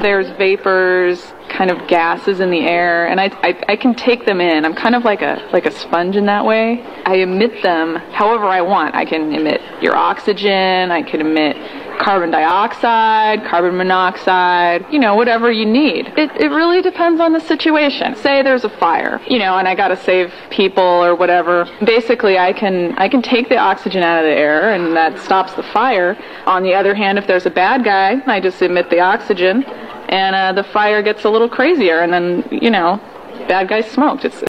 There's vapors, kind of gases in the air, and I can take them in. I'm kind of like a sponge in that way. I emit them however I want. I can emit your oxygen, I can emit carbon dioxide, carbon monoxide, whatever you need. It really depends on the situation. Say there's a fire, and I gotta save people or whatever. Basically, I can take the oxygen out of the air, and that stops the fire. On the other hand, if there's a bad guy, I just emit the oxygen, and the fire gets a little crazier, and then, bad guys smoked.